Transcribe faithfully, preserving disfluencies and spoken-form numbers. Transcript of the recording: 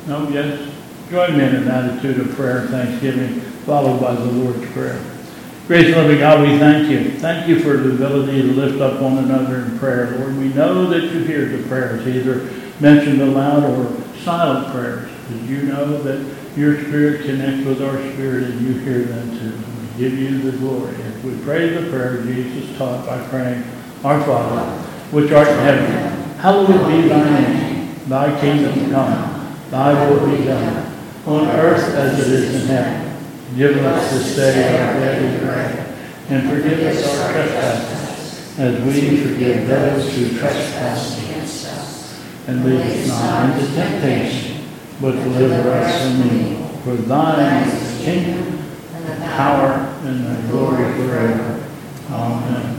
No, yes. Join me in an attitude of prayer and thanksgiving, followed by the Lord's Prayer. Gracious loving God, we thank you. Thank you for the ability to lift up one another in prayer. Lord, we know that you hear the prayers, either mentioned aloud or silent prayers, because you know that your spirit connects with our spirit and you hear them too. We give you the glory. As we pray the prayer Jesus taught by praying, Our Father, which art in heaven, hallowed be thy name. Thy kingdom come, thy will be done, on earth as it is in heaven. Give us this day our daily bread, and forgive us our trespasses, as we forgive those who trespass against us. And lead us not into temptation, but deliver us from evil. For thine is the kingdom, and the power, and the glory forever. Amen.